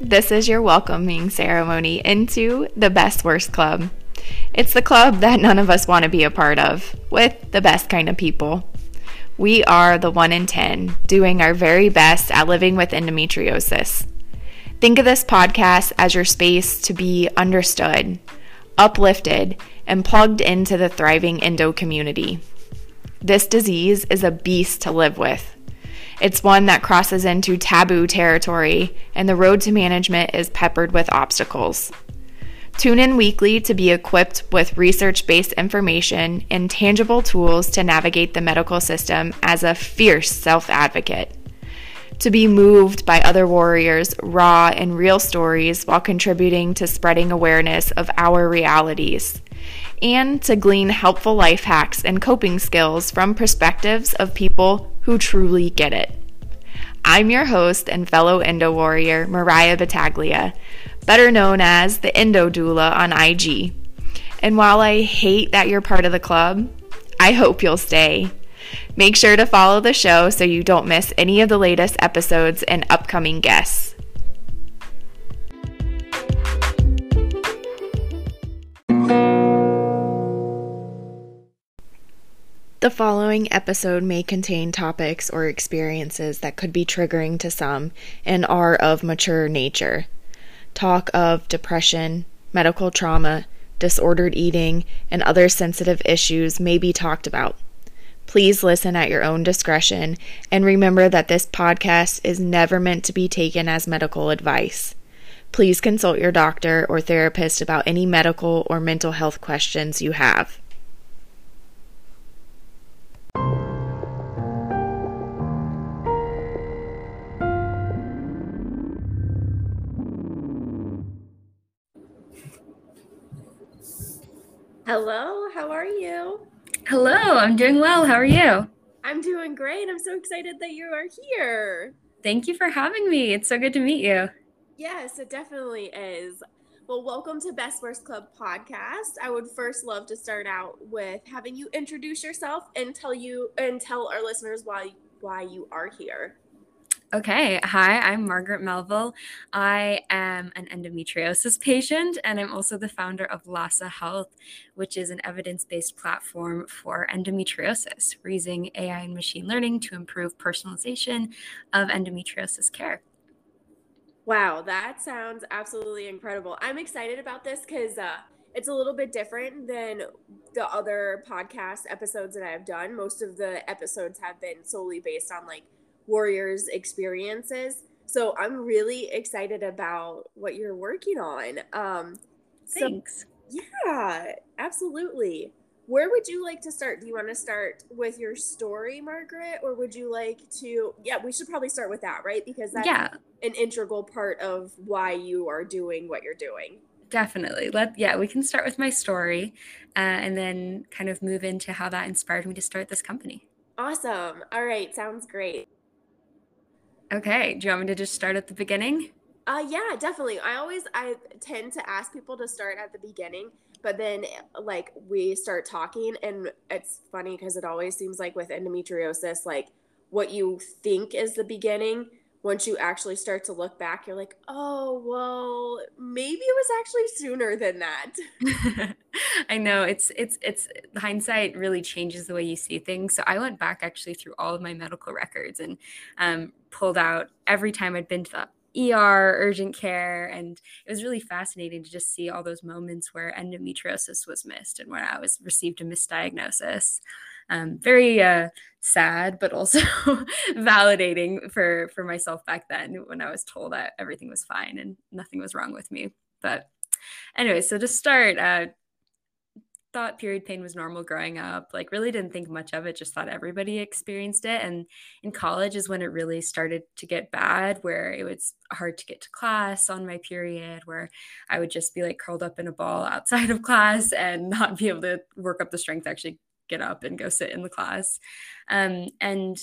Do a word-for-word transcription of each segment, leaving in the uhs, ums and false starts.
This is your welcoming ceremony into the Best Worst Club. It's the club that none of us want to be a part of, with the best kind of people. We are the one in ten, doing our very best at living with endometriosis. Think of this podcast as your space to be understood, uplifted, and plugged into the thriving endo community. This disease is a beast to live with. It's one that crosses into taboo territory, and the road to management is peppered with obstacles. Tune in weekly to be equipped with research-based information and tangible tools to navigate the medical system as a fierce self-advocate. To be moved by other warriors' raw and real stories while contributing to spreading awareness of our realities. And to glean helpful life hacks and coping skills from perspectives of people who truly get it. I'm your host and fellow endo warrior, Mariah Battaglia, better known as the Endo Doula on I G. And while I hate that you're part of the club, I hope you'll stay. Make sure to follow the show so you don't miss any of the latest episodes and upcoming guests. The following episode may contain topics or experiences that could be triggering to some and are of mature nature. Talk of depression, medical trauma, disordered eating, and other sensitive issues may be talked about. Please listen at your own discretion and remember that this podcast is never meant to be taken as medical advice. Please consult your doctor or therapist about any medical or mental health questions you have. Hello, how are you? Hello, I'm doing well. How are you? I'm doing great. I'm so excited that you are here. Thank you for having me. It's so good to meet you. Yes, it definitely is. Well, welcome to Best Worst Club podcast. I would first love to start out with having you introduce yourself and tell you and tell our listeners why why you are here. Okay. Hi, I'm Margaret Melville. I am an endometriosis patient, and I'm also the founder of Lhasa Health, which is an evidence-based platform for endometriosis. We're using A I and machine learning to improve personalization of endometriosis care. Wow, that sounds absolutely incredible. I'm excited about this because uh, it's a little bit different than the other podcast episodes that I have done. Most of the episodes have been solely based on like warriors' experiences. So I'm really excited about what you're working on. Um, so, Thanks. Yeah, absolutely. Where would you like to start? Do you want to start with your story, Margaret? Or would you like to, yeah, we should probably start with that, right? Because that's Yeah. an integral part of why you are doing what you're doing. Definitely. Let yeah, we can start with my story uh, and then kind of move into how that inspired me to start this company. Awesome. All right. Sounds great. Okay. Do you want me to just start at the beginning? Uh, yeah, definitely. I always, I tend to ask people to start at the beginning, but then like we start talking and it's funny because it always seems like with endometriosis, like what you think is the beginning, once you actually start to look back, you're like, oh, well, maybe it was actually sooner than that. I know it's it's it's hindsight really changes the way you see things. So I went back actually through all of my medical records and um, pulled out every time I'd been to the E R, urgent care, and it was really fascinating to just see all those moments where endometriosis was missed and where I was received a misdiagnosis. Um, very uh, sad, but also validating for for myself back then when I was told that everything was fine and nothing was wrong with me. But anyway, so to start, uh, thought period pain was normal growing up, like really didn't think much of it, just thought everybody experienced it. And in college is when it really started to get bad, where it was hard to get to class on my period, where I would just be like curled up in a ball outside of class and not be able to work up the strength to actually get up and go sit in the class. Um, and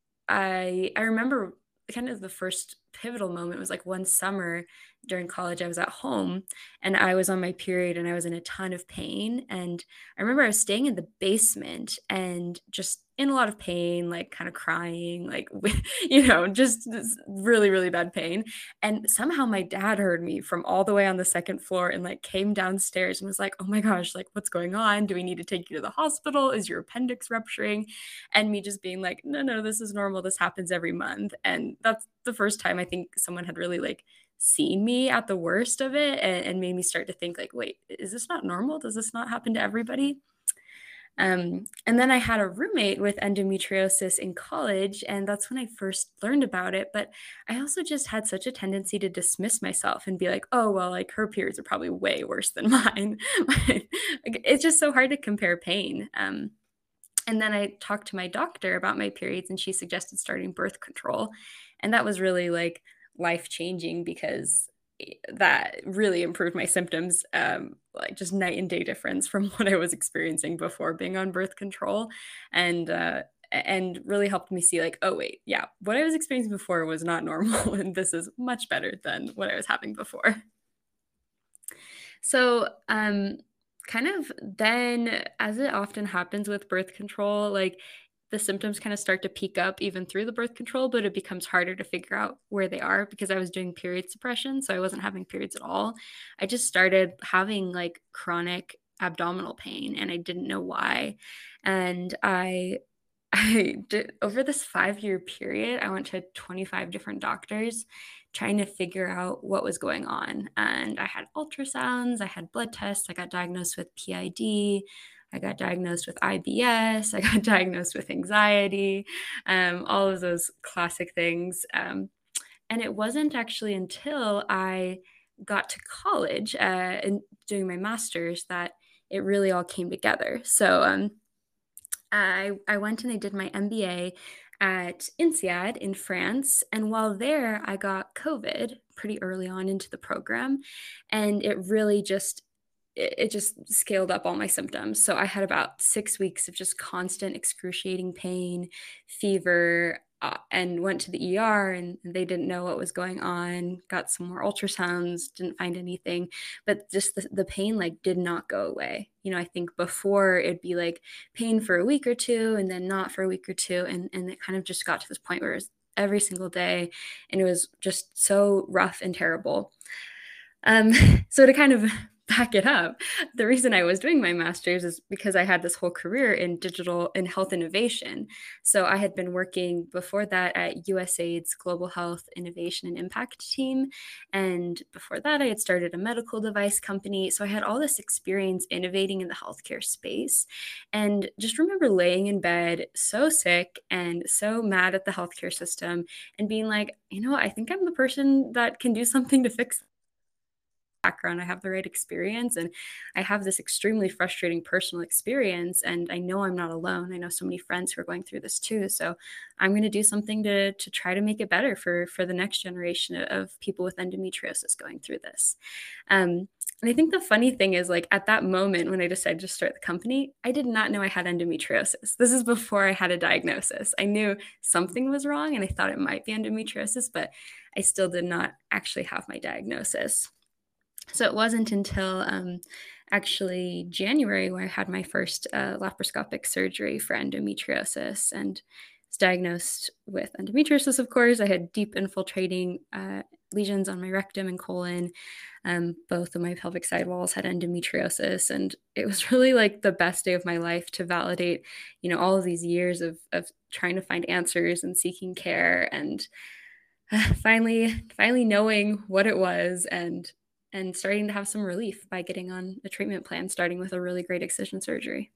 I I remember kind of the first pivotal moment was like one summer during college. I was at home and I was on my period and I was in a ton of pain. And I remember I was staying in the basement and just in a lot of pain, like kind of crying, like, you know, just really, really bad pain. And somehow my dad heard me from all the way on the second floor and like came downstairs and was like, oh my gosh, like what's going on? Do we need to take you to the hospital? Is your appendix rupturing? And me just being like, no, no, this is normal. This happens every month. And that's the first time I think someone had really like seen me at the worst of it, and, and made me start to think like, wait, is this not normal? Does this not happen to everybody? Um, and then I had a roommate with endometriosis in college, and that's when I first learned about it. But I also just had such a tendency to dismiss myself and be like, oh, well, like her periods are probably way worse than mine. It's just so hard to compare pain. Um, and then I talked to my doctor about my periods, and she suggested starting birth control. And that was really like life-changing because that really improved my symptoms, um, like just night and day difference from what I was experiencing before being on birth control. And uh, and really helped me see like, oh, wait, yeah, what I was experiencing before was not normal. And this is much better than what I was having before. So um, kind of then, as it often happens with birth control, like the symptoms kind of start to peak up even through the birth control, but it becomes harder to figure out where they are because I was doing period suppression. So I wasn't having periods at all. I just started having like chronic abdominal pain and I didn't know why. And I I did over this five year period, I went to twenty-five different doctors trying to figure out what was going on. And I had ultrasounds, I had blood tests, I got diagnosed with P I D, I got diagnosed with I B S, I got diagnosed with anxiety, um, all of those classic things. Um, and it wasn't actually until I got to college uh, and doing my master's that it really all came together. So um, I, I went and I did my M B A at INSEAD in France. And while there, I got COVID pretty early on into the program. And it really just it just scaled up all my symptoms. So I had about six weeks of just constant excruciating pain, fever, uh, and went to the E R and they didn't know what was going on, got some more ultrasounds, didn't find anything, but just the, the pain like did not go away. You know, I think before it'd be like pain for a week or two and then not for a week or two. And, and it kind of just got to this point where it was every single day and it was just so rough and terrible. Um, so to kind of back it up, the reason I was doing my master's is because I had this whole career in digital and health innovation. So I had been working before that at USAID's Global Health Innovation and Impact team. And before that, I had started a medical device company. So I had all this experience innovating in the healthcare space. And just remember laying in bed so sick and so mad at the healthcare system and being like, you know, I think I'm the person that can do something to fix background. I have the right experience and I have this extremely frustrating personal experience and I know I'm not alone. I know so many friends who are going through this too. So I'm going to do something to to try to make it better for for the next generation of people with endometriosis going through this. Um, and I think the funny thing is like at that moment when I decided to start the company, I did not know I had endometriosis. This is before I had a diagnosis. I knew something was wrong and I thought it might be endometriosis, but I still did not actually have my diagnosis. So it wasn't until um, actually January where I had my first uh, laparoscopic surgery for endometriosis and was diagnosed with endometriosis, of course. I had deep infiltrating uh, lesions on my rectum and colon. Um, both of my pelvic sidewalls had endometriosis. And it was really like the best day of my life to validate, you know, all of these years of, of trying to find answers and seeking care and uh, finally, finally knowing what it was and and starting to have some relief by getting on a treatment plan, starting with a really great excision surgery.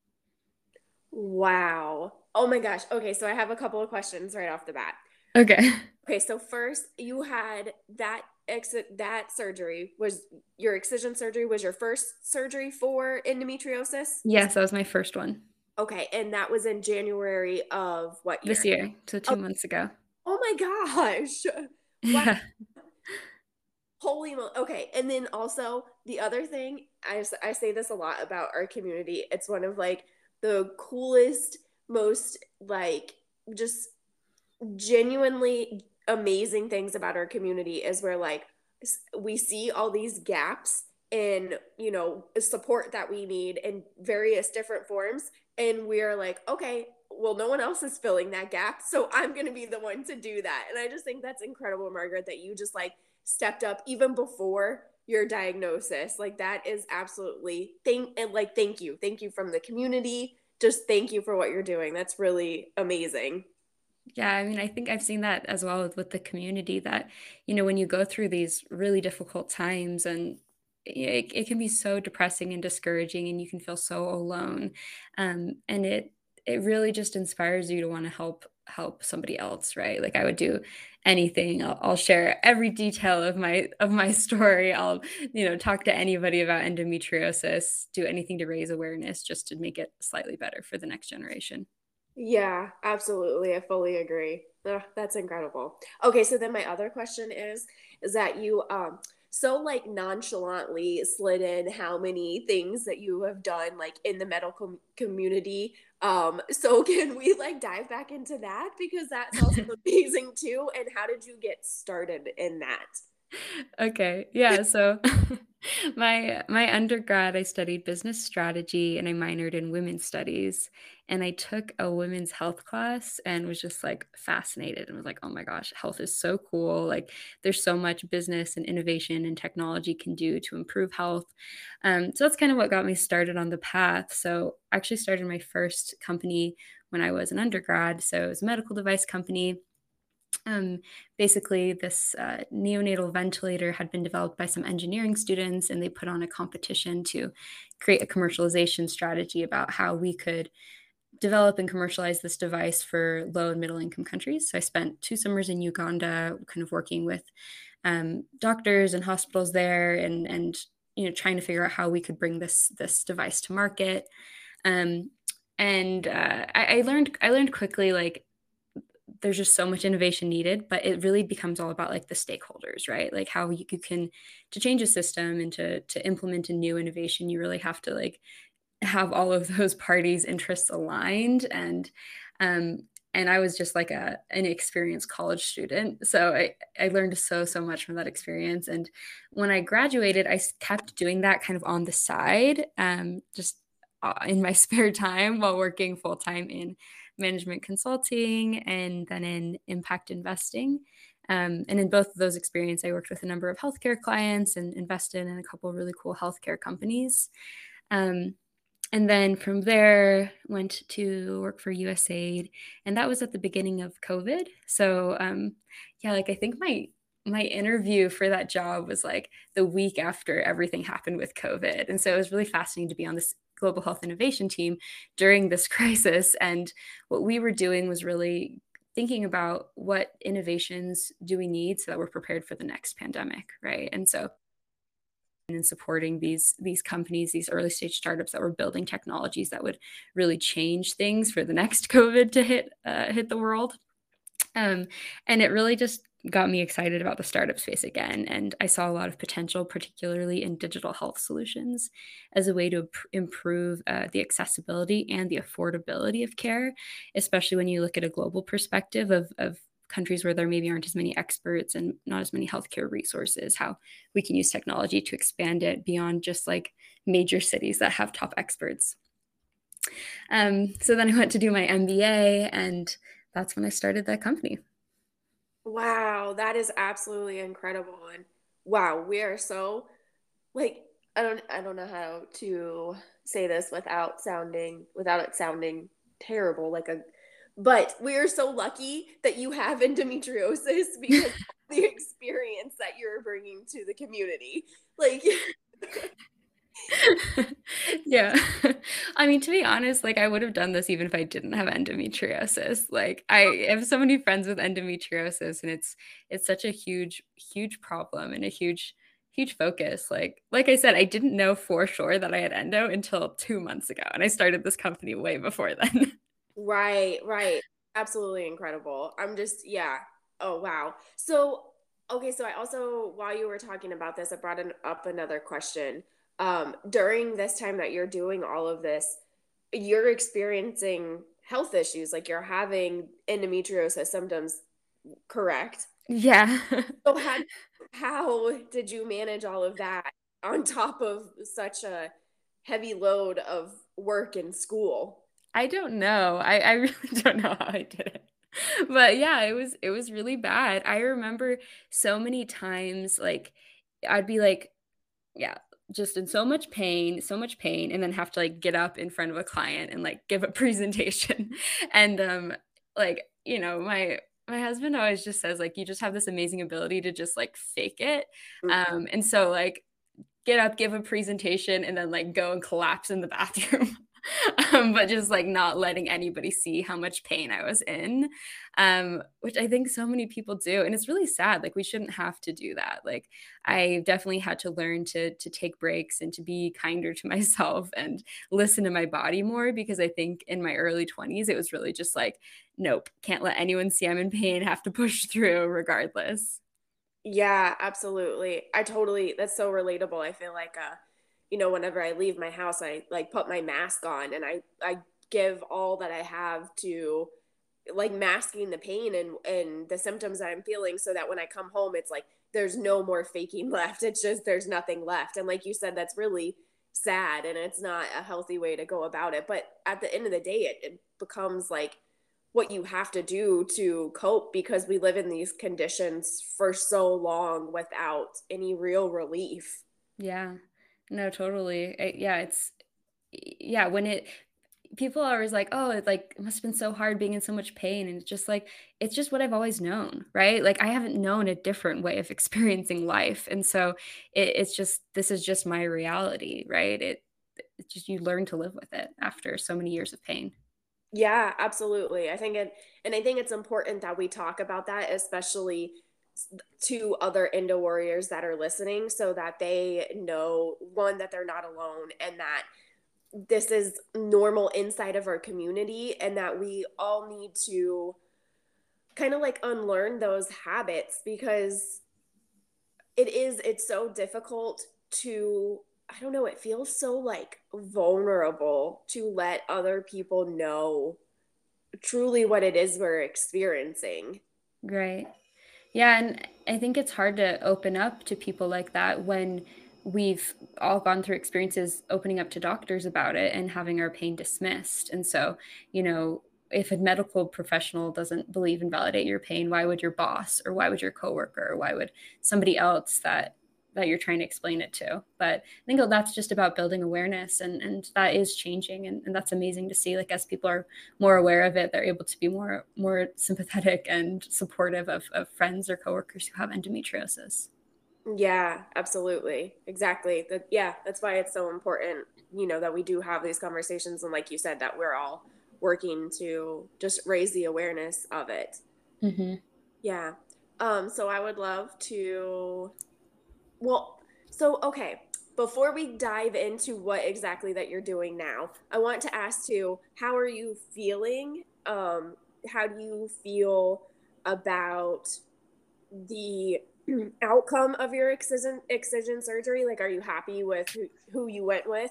Wow. Oh my gosh. Okay, so I have a couple of questions right off the bat. Okay. Okay, so first you had that exit that surgery was your excision surgery was your first surgery for endometriosis? Yes, that was my first one. Okay, and that was in January of what year? This year, so two oh. months ago. Oh my gosh. Wow. Yeah. Holy mo- okay, and then also the other thing, I, I say this a lot about our community. It's one of like the coolest, most like just genuinely amazing things about our community is where like we see all these gaps in, you know, support that we need in various different forms. And we're like, okay, well, no one else is filling that gap, so I'm going to be the one to do that. And I just think that's incredible, Margaret, that you just like stepped up even before your diagnosis. Like that is absolutely thank and like thank you. Thank you from the community. Just thank you for what you're doing. That's really amazing. Yeah, I mean, I think I've seen that as well with, with the community that, you know, when you go through these really difficult times and it, it can be so depressing and discouraging and you can feel so alone. Um, and it it really just inspires you to want to help help somebody else, right? Like I would do anything. I'll, I'll share every detail of my of my story. I'll, you know, talk to anybody about endometriosis, do anything to raise awareness just to make it slightly better for the next generation. Yeah, absolutely. I fully agree. Ugh, that's incredible. Okay, so then my other question is is that you um so like nonchalantly slid in how many things that you have done like in the medical community. Um so can we like dive back into that because that's also amazing too, and how did you get started in that? Okay. Yeah. So my my undergrad, I studied business strategy and I minored in women's studies. And I took a women's health class and was just like fascinated and was like, oh my gosh, health is so cool. Like there's so much business and innovation and technology can do to improve health. Um, so that's kind of what got me started on the path. So I actually started my first company when I was an undergrad. So it was a medical device company. Um, basically, this uh, neonatal ventilator had been developed by some engineering students, and they put on a competition to create a commercialization strategy about how we could develop and commercialize this device for low and middle income countries. So I spent two summers in Uganda, kind of working with um, doctors and hospitals there, and and you know trying to figure out how we could bring this this device to market. Um, and uh, I, I learned I learned quickly like there's just so much innovation needed, but it really becomes all about like the stakeholders, right? Like how you, you can to change a system and to to implement a new innovation, you really have to like have all of those parties' interests aligned. And um, and I was just like a an experienced college student, so I I learned so so much from that experience. And when I graduated, I kept doing that kind of on the side, um, just uh, in my spare time while working full time in management consulting and then in impact investing. Um, and in both of those experiences, I worked with a number of healthcare clients and invested in a couple of really cool healthcare companies. Um, and then from there, went to work for U S A I D, and that was at the beginning of COVID. So um, yeah, like I think my my interview for that job was like the week after everything happened with COVID, and so it was really fascinating to be on this global health innovation team during this crisis. And what we were doing was really thinking about what innovations do we need so that we're prepared for the next pandemic, right? And so and supporting these these companies, these early stage startups that were building technologies that would really change things for the next COVID to hit uh, hit the world. Um, and it really just got me excited about the startup space again. And I saw a lot of potential, particularly in digital health solutions, as a way to pr- improve uh, the accessibility and the affordability of care, especially when you look at a global perspective of, of countries where there maybe aren't as many experts and not as many healthcare resources, how we can use technology to expand it beyond just like major cities that have top experts. Um, so then I went to do my M B A, and that's when I started that company. Wow, that is absolutely incredible. And wow, we are so like I don't I don't know how to say this without sounding without it sounding terrible like a but we are so lucky that you have endometriosis because of the experience that you're bringing to the community. Like Yeah. I mean, to be honest, like I would have done this even if I didn't have endometriosis. Like I have so many friends with endometriosis, and it's it's such a huge, huge problem and a huge, huge focus. Like like I said, I didn't know for sure that I had endo until two months ago. And I started this company way before then. right, right. Absolutely incredible. I'm just yeah. Oh wow. So okay, so I also while you were talking about this, I brought an, up another question. Um, during this time that you're doing all of this, you're experiencing health issues, like you're having endometriosis symptoms, correct? Yeah. So how how did you manage all of that on top of such a heavy load of work and school? I don't know. I, I really don't know how I did it. But yeah, it was it was really bad. I remember so many times like I'd be like, yeah, just in so much pain, so much pain, and then have to like get up in front of a client and like give a presentation. And um like, you know, my my husband always just says like you just have this amazing ability to just like fake it. Um and so like get up, give a presentation, and then like go and collapse in the bathroom. um, but just like not letting anybody see how much pain I was in, um, which I think so many people do. And it's really sad. Like we shouldn't have to do that. Like I definitely had to learn to to take breaks and to be kinder to myself and listen to my body more, because I think in my early twenties, it was really just like, nope, can't let anyone see I'm in pain, have to push through regardless. Yeah, absolutely. I totally, that's so relatable. I feel like, uh, you know, whenever I leave my house, I like put my mask on and I, I give all that I have to like masking the pain and, and the symptoms that I'm feeling so that when I come home, it's like, there's no more faking left. It's just, there's nothing left. And like you said, that's really sad and it's not a healthy way to go about it. But at the end of the day, it, it becomes like, what you have to do to cope because we live in these conditions for so long without any real relief. Yeah, no, totally. I, yeah, it's, yeah, when it, people are always like, oh, it like it must have been so hard being in so much pain. And it's just like, it's just what I've always known, right? Like I haven't known a different way of experiencing life. And so it, it's just, this is just my reality, right? It, it's just, you learn to live with it after so many years of pain. Yeah, absolutely. I think it, and I think it's important that we talk about that, especially to other Indo warriors that are listening, so that they know one, that they're not alone and that this is normal inside of our community and that we all need to kind of like unlearn those habits because it is it's so difficult to I don't know, it feels so like vulnerable to let other people know truly what it is we're experiencing. Right. Yeah, and I think it's hard to open up to people like that when we've all gone through experiences opening up to doctors about it and having our pain dismissed. And so, you know, if a medical professional doesn't believe and validate your pain, why would your boss or why would your coworker or why would somebody else that that you're trying to explain it to? But I think that's just about building awareness, and and that is changing, and, and that's amazing to see. Like as people are more aware of it, they're able to be more more sympathetic and supportive of, of friends or coworkers who have endometriosis. Yeah, absolutely. Exactly. That yeah, that's why it's so important, you know, that we do have these conversations and like you said that we're all working to just raise the awareness of it. Mm-hmm. Yeah. Um so I would love to well, so okay, before we dive into what exactly that you're doing now, I want to ask you, how are you feeling? Um how do you feel about the outcome of your excision excision surgery? Like, are you happy with who, who you went with?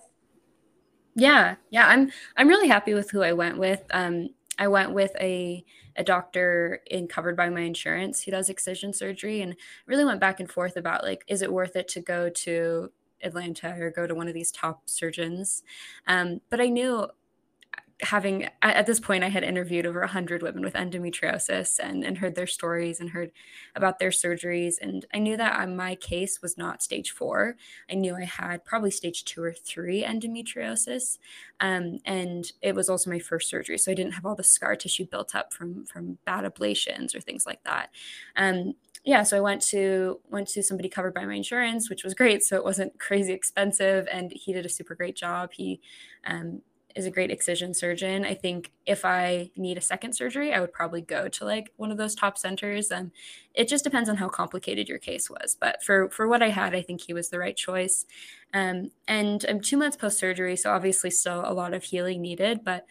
Yeah, yeah, I'm I'm really happy with who I went with. Um, I went with a a doctor in covered by my insurance who does excision surgery, and really went back and forth about like, is it worth it to go to Atlanta or go to one of these top surgeons? Um, but I knew, having at this point I had interviewed over one hundred women with endometriosis and, and heard their stories and heard about their surgeries, and I knew that my case was not stage four. I knew I had probably stage two or three endometriosis, um, and it was also my first surgery, so I didn't have all the scar tissue built up from from bad ablations or things like that. um, yeah, so I went to went to somebody covered by my insurance, which was great, so it wasn't crazy expensive, and he did a super great job. He um, is a great excision surgeon. I think if I need a second surgery, I would probably go to like one of those top centers. Um, it just depends on how complicated your case was. But for for what I had, I think he was the right choice. Um, and I'm two months post surgery, so obviously still a lot of healing needed. But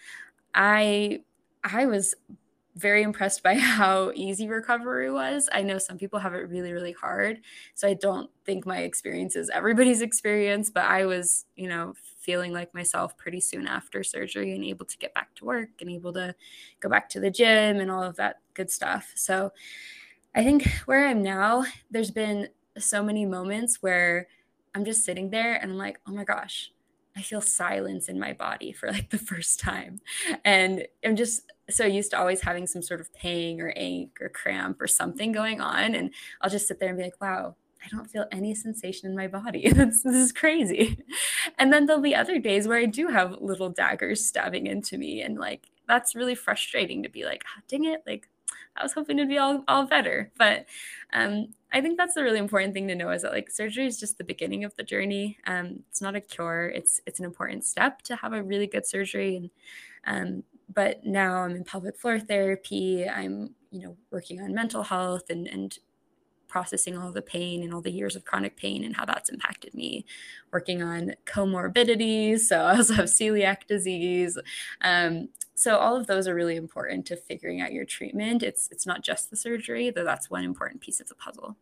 I I was very impressed by how easy recovery was. I know some people have it really, really hard. So I don't think my experience is everybody's experience, but I was, you know, feeling like myself pretty soon after surgery and able to get back to work and able to go back to the gym and all of that good stuff. So I think where I'm now, there's been so many moments where I'm just sitting there and I'm like, oh my gosh, I feel silence in my body for like the first time. And I'm just so used to always having some sort of pain or ache or cramp or something going on. And I'll just sit there and be like, wow, I don't feel any sensation in my body. This, this is crazy. And then there'll be other days where I do have little daggers stabbing into me. And like, that's really frustrating to be like, oh, dang it. Like, I was hoping it'd be all, all better. But um, I think that's the really important thing to know, is that like surgery is just the beginning of the journey. Um, it's not a cure. It's it's an important step to have a really good surgery. And um, but now I'm in pelvic floor therapy. I'm, you know, working on mental health and and processing all the pain and all the years of chronic pain and how that's impacted me, working on comorbidities. So I also have celiac disease. Um, so all of those are really important to figuring out your treatment. It's it's not just the surgery, though that's one important piece of the puzzle.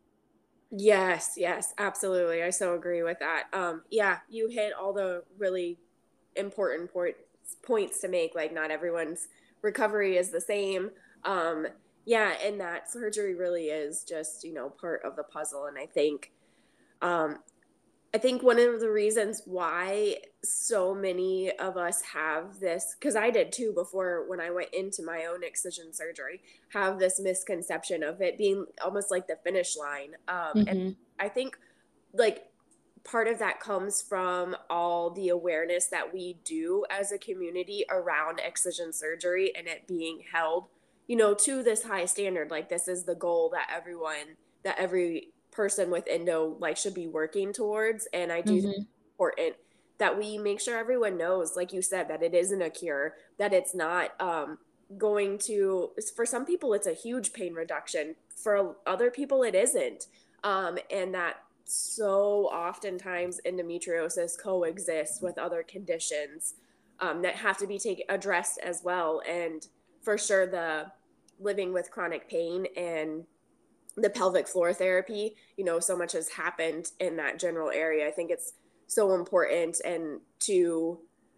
Yes, yes, absolutely. I so agree with that. Um, yeah, you hit all the really important point, points to make. Like, not everyone's recovery is the same. Um, yeah, and that surgery really is just, you know, part of the puzzle. And I think, um, I think one of the reasons why so many of us have this, because I did too before when I went into my own excision surgery, have this misconception of it being almost like the finish line. Um, and Mm-hmm. I think like part of that comes from all the awareness that we do as a community around excision surgery and it being held, you know, to this high standard. Like, this is the goal that everyone, that every person with endo like should be working towards. And I do think Mm-hmm. it's important that we make sure everyone knows, like you said, that it isn't a cure, that it's not um, going to, for some people, it's a huge pain reduction. For other people, it isn't. Um, and that so oftentimes endometriosis coexists with other conditions um, that have to be take, addressed as well. And for sure, the living with chronic pain and the pelvic floor therapy, you know, so much has happened in that general area. I think it's so important, and to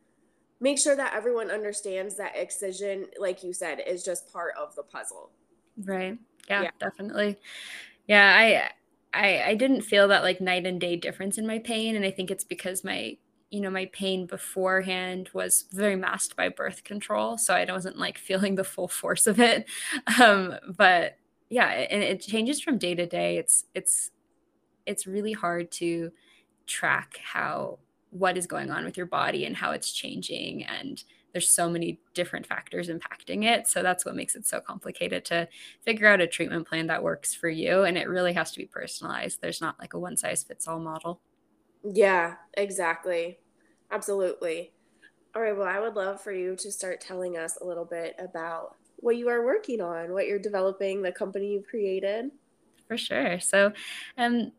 make sure that everyone understands that excision, like you said, is just part of the puzzle. Right. Yeah, Yeah. definitely. Yeah, I I I didn't feel that like night and day difference in my pain, and I think it's because my you know my pain beforehand was very masked by birth control, so I wasn't like feeling the full force of it. Um, but yeah, and it changes from day to day. It's it's it's really hard to track how what is going on with your body and how it's changing, and there's so many different factors impacting it. So that's what makes it so complicated to figure out a treatment plan that works for you, and it really has to be personalized. There's not like a one size fits all model. Yeah, exactly. Absolutely. All right. Well, I would love for you to start telling us a little bit about what you are working on, what you're developing, the company you've created. For sure. So um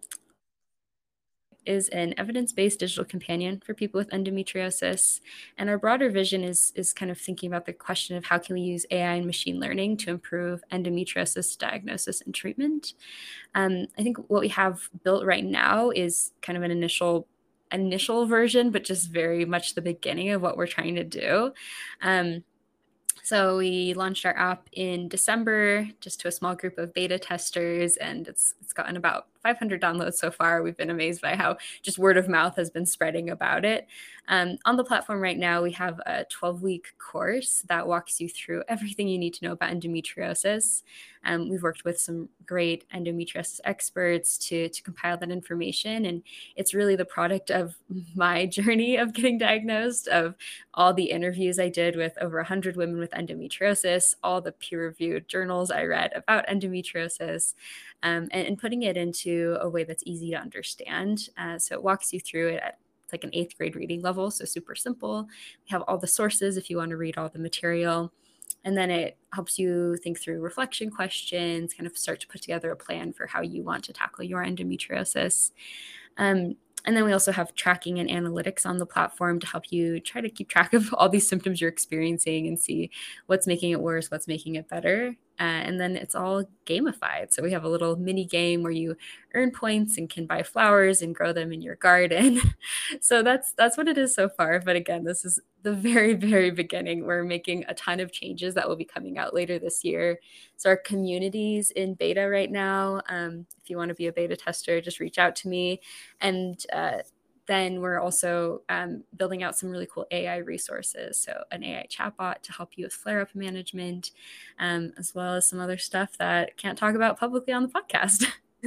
is an evidence-based digital companion for people with endometriosis. And our broader vision is, is kind of thinking about the question of how can we use A I and machine learning to improve endometriosis diagnosis and treatment. Um, I think what we have built right now is kind of an initial initial version, but just very much the beginning of what we're trying to do. Um, So we launched our app in December just to a small group of beta testers, and it's it's gotten about five hundred downloads so far. We've been amazed by how just word of mouth has been spreading about it. Um, on the platform right now, we have a twelve-week course that walks you through everything you need to know about endometriosis. Um, we've worked with some great endometriosis experts to, to compile that information, and it's really the product of my journey of getting diagnosed, of all the interviews I did with over one hundred women with endometriosis, all the peer-reviewed journals I read about endometriosis, um, and, and putting it into a way that's easy to understand. Uh, so it walks you through it at it's like an eighth grade reading level, so super simple. We have all the sources if you want to read all the material. And then it helps you think through reflection questions, kind of start to put together a plan for how you want to tackle your endometriosis. Um, And then we also have tracking and analytics on the platform to help you try to keep track of all these symptoms you're experiencing and see what's making it worse, what's making it better. Uh, and then it's all gamified. So we have a little mini game where you earn points and can buy flowers and grow them in your garden. So that's that's what it is so far. But again, this is the very, very beginning. We're making a ton of changes that will be coming out later this year. So our community's in beta right now. Um, if you want to be a beta tester, just reach out to me. And uh, then we're also um, building out some really cool A I resources. So an A I chatbot to help you with flare-up management, um, as well as some other stuff that can't talk about publicly on the podcast.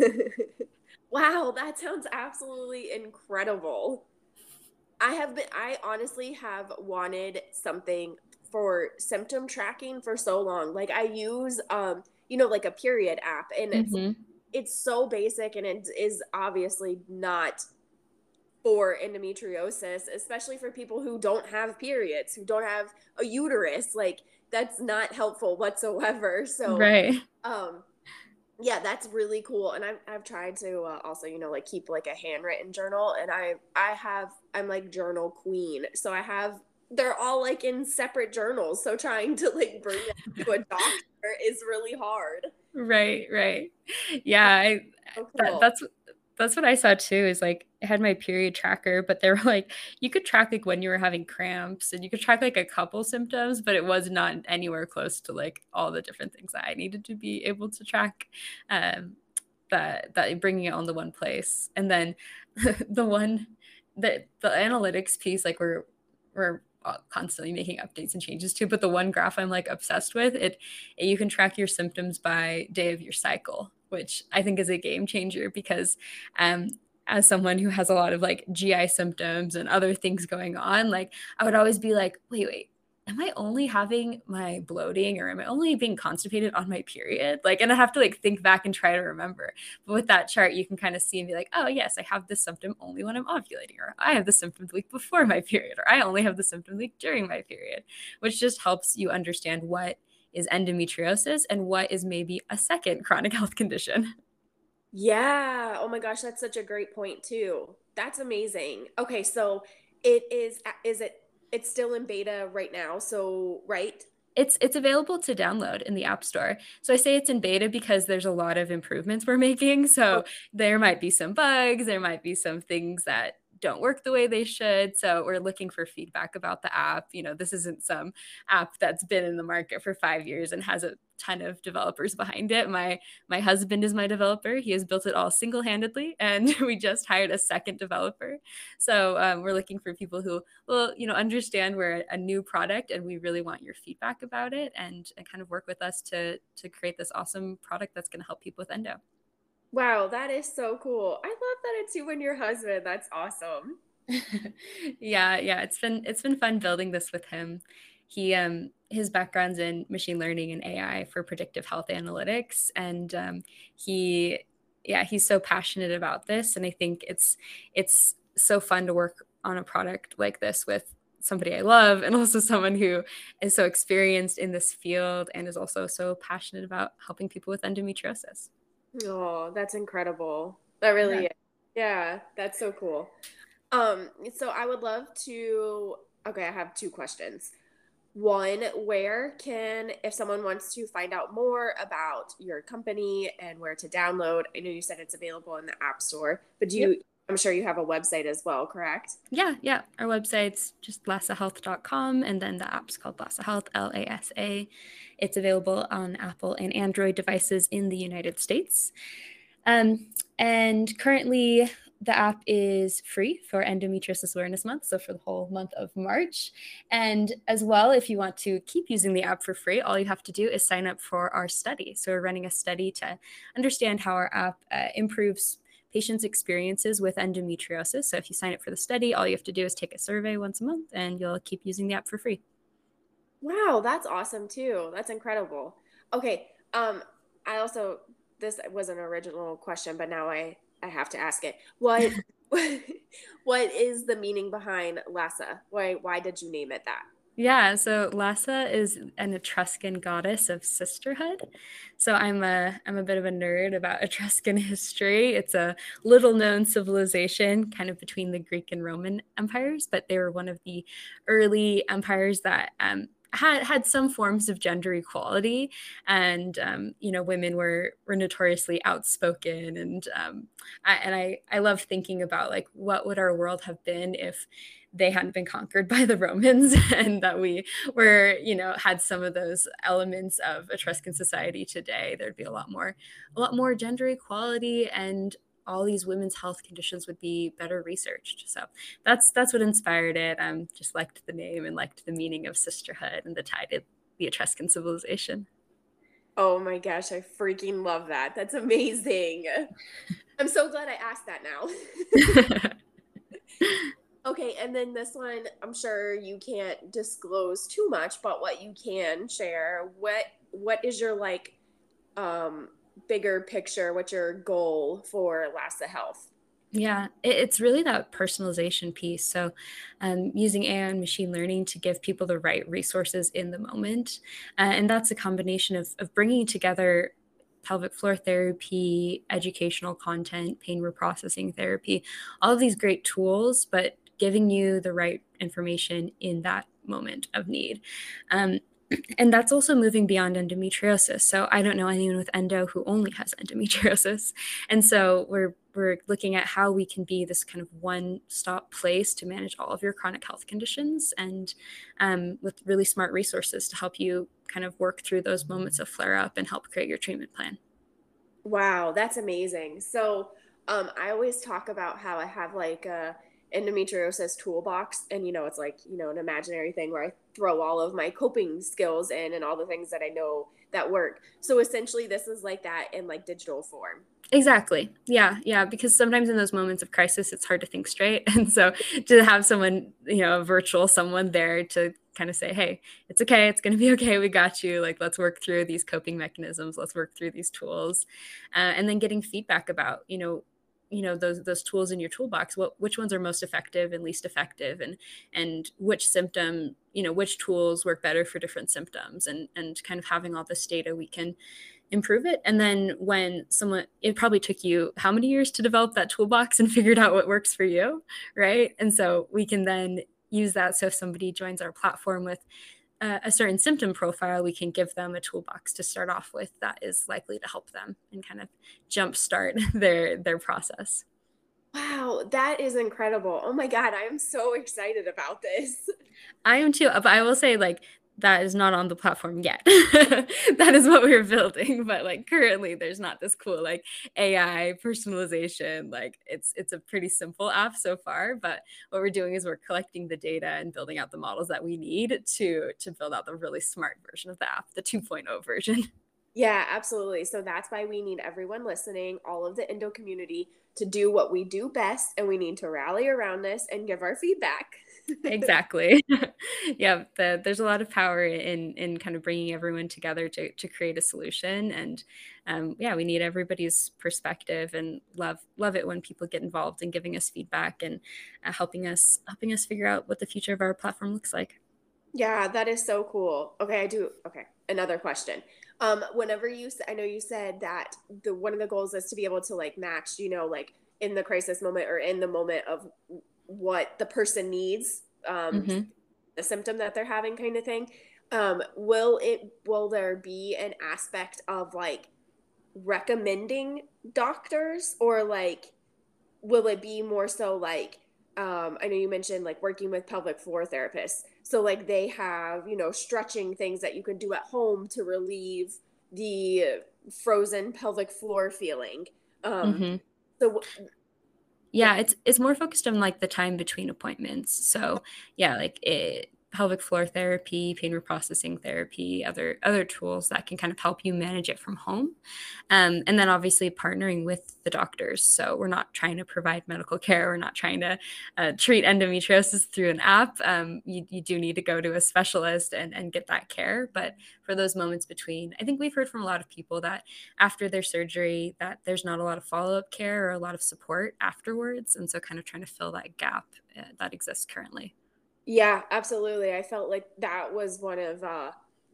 Wow, that sounds absolutely incredible. I have been, I honestly have wanted something for symptom tracking for so long. Like I use, um, you know, like a period app, and it's, Mm-hmm. it's so basic, and it is obviously not for endometriosis, especially for people who don't have periods, who don't have a uterus. Like that's not helpful whatsoever. So, Right. um, yeah, that's really cool. And I've, I've tried to uh, also, you know, like keep like a handwritten journal, and I, I have, I'm like journal queen. So I have, they're all like in separate journals. So trying to like bring it to a doctor is really hard. Right, right. Yeah, I, So that, cool. that's that's what I saw too, is like I had my period tracker, but they were like, you could track like when you were having cramps, and you could track like a couple symptoms, but it was not anywhere close to like all the different things that I needed to be able to track. Um, that that bringing it on the one place, and then the one the the analytics piece, like we're we're constantly making updates and changes to, but the one graph I'm like obsessed with it, it you can track your symptoms by day of your cycle, which I think is a game changer, because um as someone who has a lot of like G I symptoms and other things going on, like I would always be like, wait wait am I only having my bloating, or am I only being constipated on my period? Like, and I have to like think back and try to remember. But with that chart, you can kind of see and be like, oh yes, I have this symptom only when I'm ovulating, or I have the symptom the week before my period, or I only have the symptom the week during my period, which just helps you understand what is endometriosis and what is maybe a second chronic health condition. Yeah. Oh my gosh, that's such a great point too. That's amazing. Okay, so it is, is it, it's still in beta right now. So, right? It's it's available to download in the App Store. So I say it's in beta because there's a lot of improvements we're making. So there might be some bugs, there might be some things that don't work the way they should. So we're looking for feedback about the app. You know, this isn't some app that's been in the market for five years and has a ton of developers behind it. My my husband is my developer. He has built it all single-handedly, and we just hired a second developer. So um, we're looking for people who will, you know, understand we're a new product and we really want your feedback about it, and, and kind of work with us to to create this awesome product that's going to help people with endo. Wow, that is so cool. I love that it's you and your husband. That's awesome. yeah, yeah, it's been it's been fun building this with him. He um his background's in machine learning and A I for predictive health analytics, and um, he yeah he's so passionate about this, and I think it's it's so fun to work on a product like this with somebody I love, and also someone who is so experienced in this field and is also so passionate about helping people with endometriosis. Oh, that's incredible. That really Yeah. is. Yeah, that's so cool. Um, so I would love to, okay, I have two questions. One, where can, if someone wants to find out more about your company and where to download, I know you said it's available in the App Store, but do you, Yep. I'm sure you have a website as well, correct? Yeah, yeah. Our website's just lassa health dot com, and then the app's called Lassa Health, L A S A. It's available on Apple and Android devices in the United States. Um, and currently, the app is free for Endometriosis Awareness Month, so for the whole month of March. And as well, if you want to keep using the app for free, all you have to do is sign up for our study. So we're running a study to understand how our app uh, improves patients' experiences with endometriosis. So if you sign up for the study, all you have to do is take a survey once a month, and you'll keep using the app for free. Wow, that's awesome too. That's incredible. Okay, um, I also, this was an original question, but now I I have to ask it. What what is the meaning behind Lassa? Why why did you name it that? Yeah, so Lassa is an Etruscan goddess of sisterhood. So I'm a I'm a bit of a nerd about Etruscan history. It's a little known civilization kind of between the Greek and Roman empires, but they were one of the early empires that um, had had some forms of gender equality, and um, you know, women were were notoriously outspoken, and um, I, and I I love thinking about like what would our world have been if they hadn't been conquered by the Romans, and that we were, you know, had some of those elements of Etruscan society today. There'd be a lot more, a lot more gender equality, and all these women's health conditions would be better researched. So that's that's what inspired it. Um, just liked the name and liked the meaning of sisterhood and the tie to the Etruscan civilization. Oh my gosh, I freaking love that. That's amazing. I'm so glad I asked that now. Okay, and then this one, I'm sure you can't disclose too much, but what you can share, what what is your like um bigger picture, what's your goal for Lassa Health? Yeah, it, it's really that personalization piece. So, um, using A I and machine learning to give people the right resources in the moment. Uh, and that's a combination of, of bringing together pelvic floor therapy, educational content, pain reprocessing therapy, all of these great tools, but giving you the right information in that moment of need. Um, and that's also moving beyond endometriosis. So I don't know anyone with endo who only has endometriosis. And so we're we're looking at how we can be this kind of one-stop place to manage all of your chronic health conditions, and um, with really smart resources to help you kind of work through those moments of flare-up and help create your treatment plan. Wow, that's amazing. So, um, I always talk about how I have like a endometriosis toolbox, and you know, it's like, you know, an imaginary thing where I throw all of my coping skills in and all the things that I know that work. So essentially, this is like that in like digital form. Exactly. Yeah. Yeah. Because sometimes in those moments of crisis, it's hard to think straight. And so to have someone, you know, a virtual someone there to kind of say, hey, it's okay. It's going to be okay. We got you. Like, let's work through these coping mechanisms. Let's work through these tools. Uh, and then getting feedback about, you know, you know, those, those tools in your toolbox, what, which ones are most effective and least effective, and, and which symptom, you know, which tools work better for different symptoms, and, and kind of having all this data, we can improve it. And then when someone, it probably took you how many years to develop that toolbox and figured out what works for you, right? And so we can then use that. So if somebody joins our platform with a, a certain symptom profile, we can give them a toolbox to start off with that is likely to help them and kind of jumpstart their their process. Wow, that is incredible. Oh my God, I am so excited about this. I am too, but I will say, like, that is not on the platform yet. That is what we're building, but like currently there's not this cool like A I personalization. Like it's it's a pretty simple app so far, but what we're doing is we're collecting the data and building out the models that we need to to build out the really smart version of the app, the two point oh version. Yeah, absolutely. So that's why we need everyone listening, all of the Endo community, to do what we do best, and we need to rally around this and give our feedback. Exactly. Yeah, the, there's a lot of power in in kind of bringing everyone together to to create a solution, and um, yeah, we need everybody's perspective, and love love it when people get involved in giving us feedback and uh, helping us helping us figure out what the future of our platform looks like. Yeah, that is so cool. Okay, I do. Okay, another question. Um, whenever you, s- I know you said that the one of the goals is to be able to like match, you know, like in the crisis moment or in the moment of what the person needs, um, Mm-hmm. the symptom that they're having, kind of thing. Um, will it, will there be an aspect of like recommending doctors, or like will it be more so like, um, I know you mentioned like working with pelvic floor therapists. So like they have, you know, stretching things that you can do at home to relieve the frozen pelvic floor feeling. Um, Mm-hmm. so yeah. Yeah, it's it's more focused on like the time between appointments. So yeah, like it, pelvic floor therapy, pain reprocessing therapy, other other tools that can kind of help you manage it from home. Um, and then obviously partnering with the doctors. So we're not trying to provide medical care. We're not trying to uh, treat endometriosis through an app. Um, you, you do need to go to a specialist and, and get that care. But for those moments between, I think we've heard from a lot of people that after their surgery that there's not a lot of follow-up care or a lot of support afterwards, and so kind of trying to fill that gap uh, that exists currently. Yeah, absolutely. I felt like that was one of uh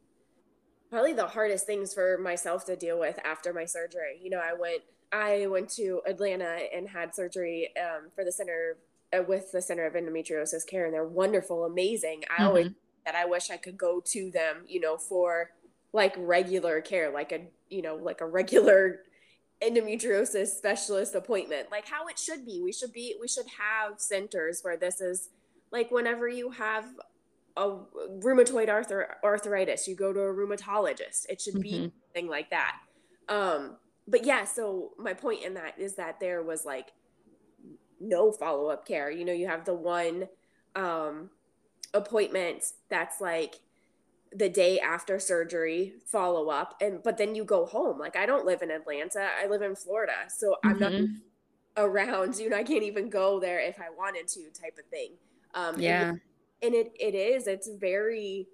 probably the hardest things for myself to deal with after my surgery. You know, I went I went to Atlanta and had surgery um, for the center uh, with the Center of Endometriosis Care, and they're wonderful, amazing. I always Mm-hmm. that I wish I could go to them, you know, for like regular care, like a you know like a regular endometriosis specialist appointment, like how it should be. We should be we should have centers where this is like whenever you have a rheumatoid arthur- arthritis, you go to a rheumatologist. It should be Mm-hmm. something like that. Um, but yeah, so my point in that is that there was like no follow-up care. You know, you have the one um, appointment that's like the day after surgery follow up, and but then you go home. Like, I don't live in Atlanta, I live in Florida, so I'm not Mm-hmm. around, you know, I can't even go there if I wanted to, type of thing. Um, and Yeah. and it it is it's very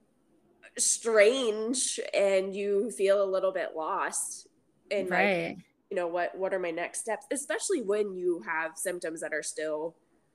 strange, and you feel a little bit lost in like, Right. you know, what what are my next steps, especially when you have symptoms that are still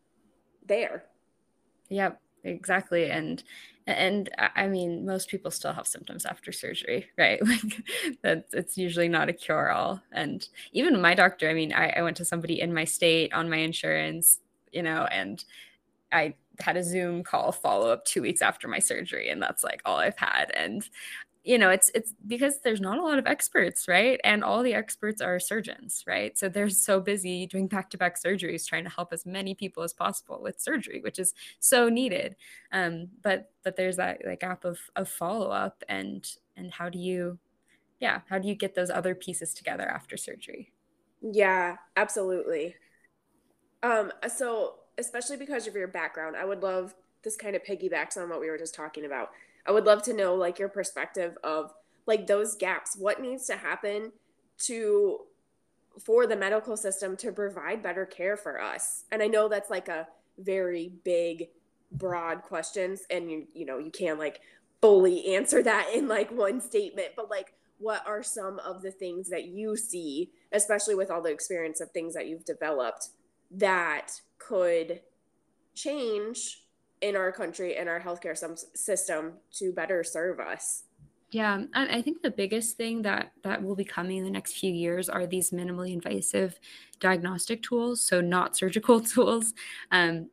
there. Yep, exactly. And and I I mean, most people still have symptoms after surgery, right? Like that it's usually not a cure all. And even my doctor, I mean, I, I went to somebody in my state on my insurance, you know, and I had a Zoom call follow up two weeks after my surgery, and that's like all I've had. And you know, it's it's because there's not a lot of experts, right? And all the experts are surgeons, right? So they're so busy doing back-to-back surgeries, trying to help as many people as possible with surgery, which is so needed. Um, but but there's that like gap of of follow-up, and and how do you, yeah, how do you get those other pieces together after surgery? Yeah, absolutely. Um, so especially because of your background, I would love, this kind of piggybacks on what we were just talking about. I would love to know like your perspective of like those gaps. What needs to happen to for the medical system to provide better care for us? And I know that's like a very big, broad questions, and you you know, you can't like fully answer that in like one statement, but like what are some of the things that you see, especially with all the experience of things that you've developed, that could change in our country and our healthcare system to better serve us? Yeah, and I think the biggest thing that that will be coming in the next few years are these minimally invasive diagnostic tools, so not surgical tools, um,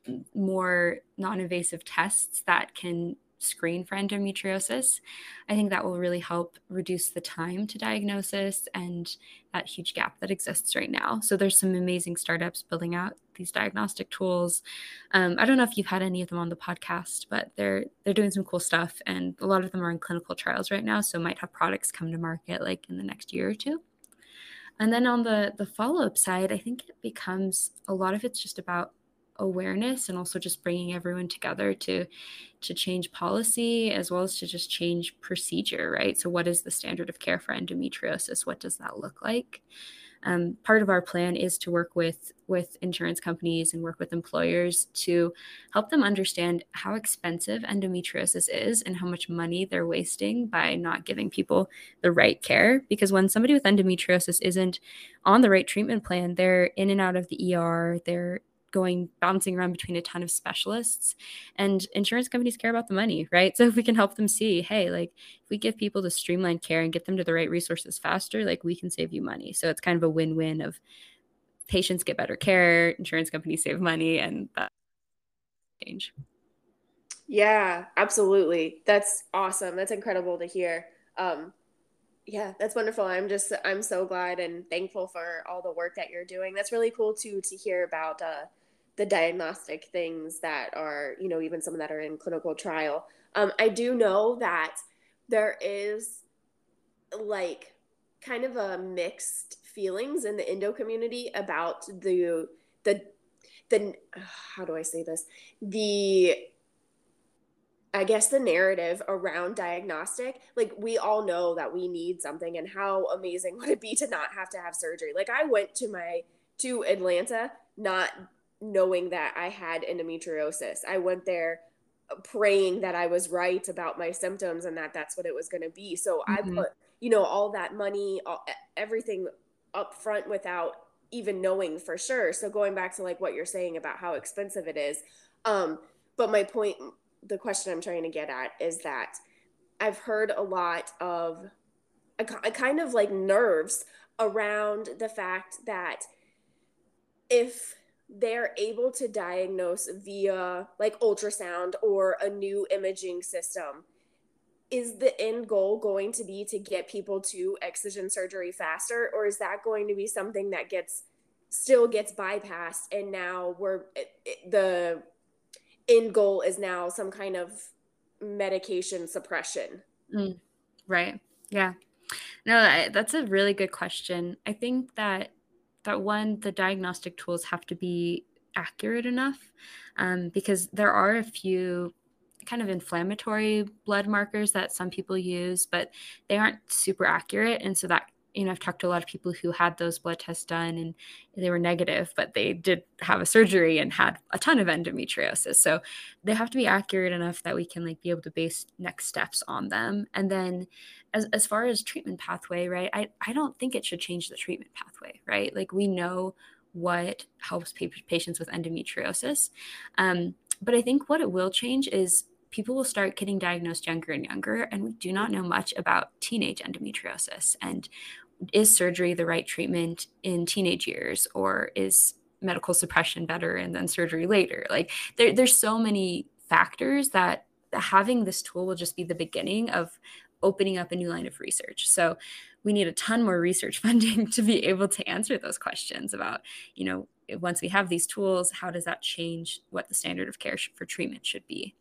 more non-invasive tests that can screen for endometriosis. I think that will really help reduce the time to diagnosis and that huge gap that exists right now. So there's some amazing startups building out these diagnostic tools. Um, I don't know if you've had any of them on the podcast, but they're they're doing some cool stuff, and a lot of them are in clinical trials right now, so might have products come to market like in the next year or two. And then on the the follow-up side, I think it becomes a lot of it's just about awareness, and also just bringing everyone together to to change policy as well as to just change procedure, right? So what is the standard of care for endometriosis? What does that look like? Um, part of our plan is to work with with insurance companies and work with employers to help them understand how expensive endometriosis is and how much money they're wasting by not giving people the right care. Because when somebody with endometriosis isn't on the right treatment plan, they're in and out of the E R, they're going bouncing around between a ton of specialists, and insurance companies care about the money, right? So if we can help them see, hey, like if we give people the streamlined care and get them to the right resources faster, like we can save you money. So it's kind of a win-win of patients get better care, insurance companies save money, and that change. Yeah, absolutely. That's awesome. That's incredible to hear. Um, yeah, that's wonderful. I'm just, I'm so glad and thankful for all the work that you're doing. That's really cool too, to hear about uh, the diagnostic things that are, you know, even some that are in clinical trial. Um, I do know that there is like kind of a mixed feelings in the endo community about the, the, the, how do I say this? The I guess the narrative around diagnostic, like we all know that we need something, and how amazing would it be to not have to have surgery? Like, I went to my to Atlanta not knowing that I had endometriosis. I went there praying that I was right about my symptoms and that that's what it was going to be. So I Mm-hmm. put, you know, all that money, all, everything up front without even knowing for sure. So going back to like what you're saying about how expensive it is. Um, but my point, the question I'm trying to get at is that I've heard a lot of a, a kind of like nerves around the fact that if they're able to diagnose via like ultrasound or a new imaging system, is the end goal going to be to get people to excision surgery faster, or is that going to be something that gets still gets bypassed, and now we're it, it, the end goal is now some kind of medication suppression? Mm, right. Yeah. No, I, that's a really good question. I think that that one, the diagnostic tools have to be accurate enough, um, because there are a few kind of inflammatory blood markers that some people use, but they aren't super accurate. And so that, you know, I've talked to a lot of people who had those blood tests done and they were negative, but they did have a surgery and had a ton of endometriosis. So they have to be accurate enough that we can like be able to base next steps on them. And then as, as far as treatment pathway, right, I, I don't think it should change the treatment pathway, right? Like we know what helps pa- patients with endometriosis. Um, but I think what it will change is people will start getting diagnosed younger and younger, and we do not know much about teenage endometriosis. And is surgery the right treatment in teenage years, or is medical suppression better and then surgery later? Like there, there's so many factors that having this tool will just be the beginning of opening up a new line of research. So we need a ton more research funding to be able to answer those questions about, you know, once we have these tools, how does that change what the standard of care for treatment should be?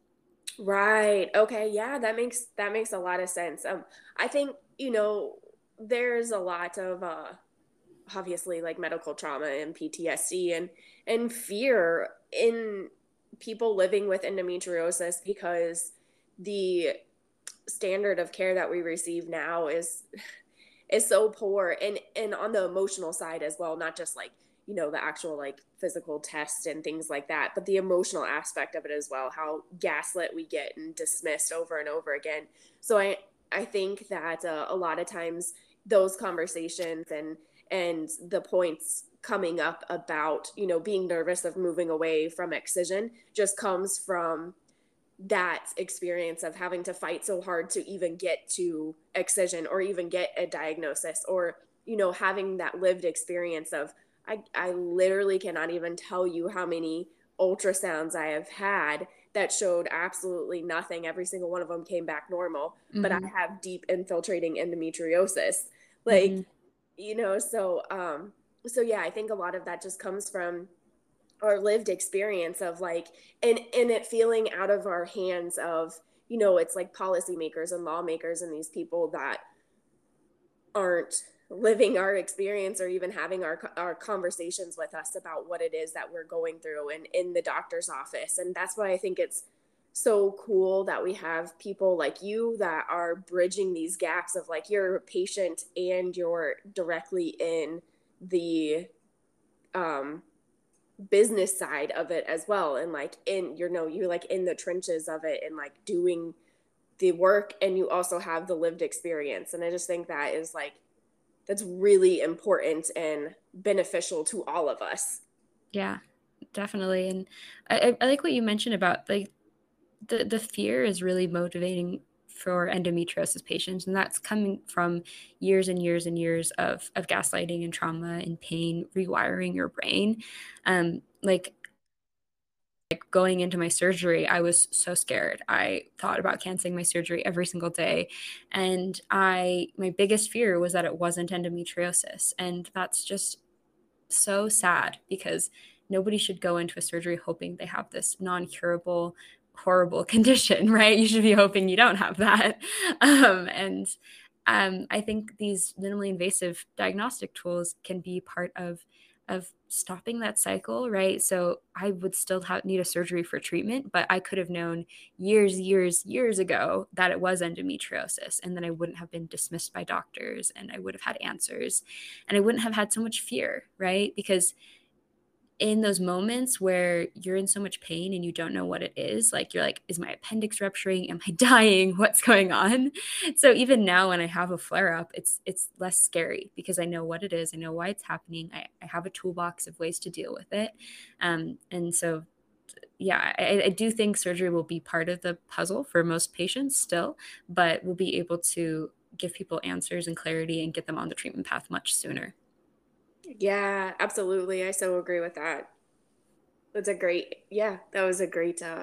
Right. Okay. Yeah, that makes that makes a lot of sense. Um, I think, you know, there's a lot of uh obviously like medical trauma and P T S D and and fear in people living with endometriosis because the standard of care that we receive now is is so poor, and and on the emotional side as well, not just like, you know, the actual like physical tests and things like that, but the emotional aspect of it as well, how gaslit we get and dismissed over and over again. So i i think that uh, a lot of times those conversations and and the points coming up about, you know, being nervous of moving away from excision just comes from that experience of having to fight so hard to even get to excision or even get a diagnosis, or, you know, having that lived experience of I, I literally cannot even tell you how many ultrasounds I have had that showed absolutely nothing. Every single one of them came back normal, mm-hmm. but I have deep infiltrating endometriosis. Like, mm-hmm. you know, so, um, so yeah, I think a lot of that just comes from our lived experience of like, and, and it feeling out of our hands of, you know, it's like policymakers and lawmakers and these people that aren't living our experience or even having our our conversations with us about what it is that we're going through and in the doctor's office. And that's why I think it's so cool that we have people like you that are bridging these gaps of like, you're a patient and you're directly in the um business side of it as well, and like in, you know, you're like in the trenches of it and like doing the work, and you also have the lived experience. And I just think that is like, that's really important and beneficial to all of us. Yeah, definitely. And I, I like what you mentioned about like the, the fear is really motivating for endometriosis patients. And that's coming from years and years and years of, of gaslighting and trauma and pain, rewiring your brain. Um, like, like going into my surgery, I was so scared. I thought about canceling my surgery every single day. And I, my biggest fear was that it wasn't endometriosis. And that's just so sad, because nobody should go into a surgery hoping they have this non-curable, horrible condition, right? You should be hoping you don't have that. Um, and um, I think these minimally invasive diagnostic tools can be part of of stopping that cycle, right? So I would still have, need a surgery for treatment, but I could have known years, years, years ago that it was endometriosis, and then I wouldn't have been dismissed by doctors, and I would have had answers, and I wouldn't have had so much fear, right? Because in those moments where you're in so much pain and you don't know what it is, like you're like, is my appendix rupturing? Am I dying? What's going on? So even now when I have a flare up, it's it's less scary because I know what it is. I know why it's happening. I, I have a toolbox of ways to deal with it. Um, and so, yeah, I, I do think surgery will be part of the puzzle for most patients still, but we'll be able to give people answers and clarity and get them on the treatment path much sooner. Yeah, absolutely. I so agree with that. That's a great, yeah, that was a great uh,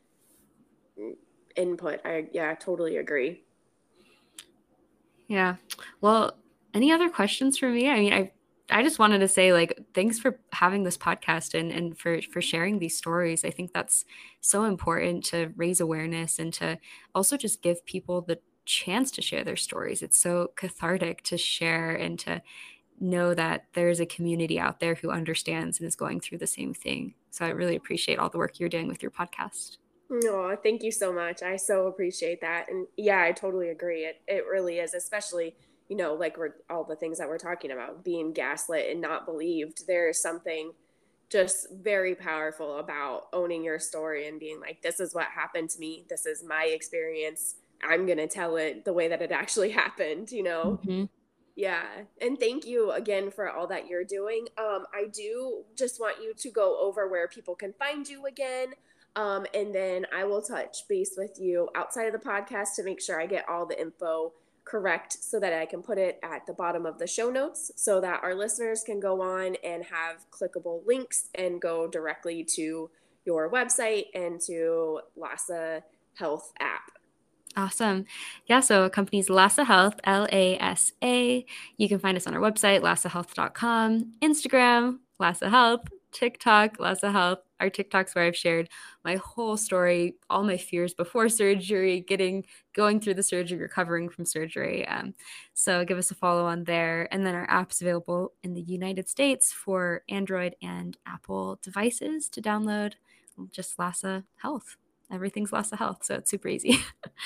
input. I, yeah, I totally agree. Yeah. Well, any other questions for me? I mean, I I just wanted to say, like, thanks for having this podcast and, and for, for sharing these stories. I think that's so important to raise awareness and to also just give people the chance to share their stories. It's so cathartic to share and to know that there's a community out there who understands and is going through the same thing. So I really appreciate all the work you're doing with your podcast. Oh, thank you so much. I so appreciate that. And yeah, I totally agree. It it really is, especially, you know, like we're all the things that we're talking about, being gaslit and not believed. There is something just very powerful about owning your story and being like, this is what happened to me. This is my experience. I'm going to tell it the way that it actually happened, you know? Mm-hmm. Yeah. And thank you again for all that you're doing. Um, I do just want you to go over where people can find you again. Um, and then I will touch base with you outside of the podcast to make sure I get all the info correct so that I can put it at the bottom of the show notes so that our listeners can go on and have clickable links and go directly to your website and to Lassa Health app. Awesome. Yeah, so company's Lassa Health, L A S A. You can find us on our website, lassa health dot com, Instagram, Lassa Health, TikTok, Lassa Health. Our TikToks where I've shared my whole story, all my fears before surgery, getting, going through the surgery, recovering from surgery. Um, so give us a follow on there. And then our app's available in the United States for Android and Apple devices to download. Just Lassa Health. Everything's Lassa Health, so it's super easy.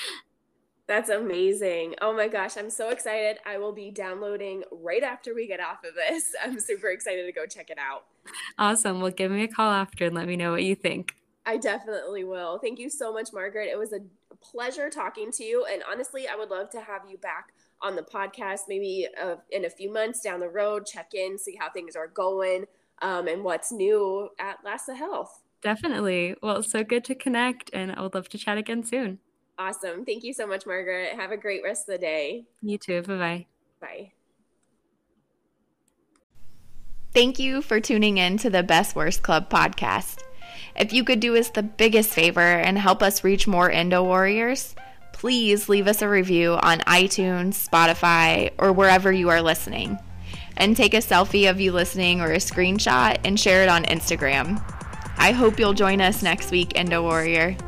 That's amazing. Oh my gosh, I'm so excited. I will be downloading right after we get off of this. I'm super excited to go check it out. Awesome. Well, give me a call after and let me know what you think. I definitely will. Thank you so much, Margaret. It was a pleasure talking to you. And honestly, I would love to have you back on the podcast maybe uh, in a few months down the road, check in, see how things are going, um, and what's new at Lassa Health. Definitely. Well, so good to connect, and I would love to chat again soon. Awesome. Thank you so much, Margaret. Have a great rest of the day. You too. Bye-bye. Bye. Thank you for tuning in to the Best Worst Club podcast. If you could do us the biggest favor and help us reach more Endo Warriors, please leave us a review on iTunes, Spotify, or wherever you are listening. And take a selfie of you listening or a screenshot and share it on Instagram. I hope you'll join us next week, Endo Warrior.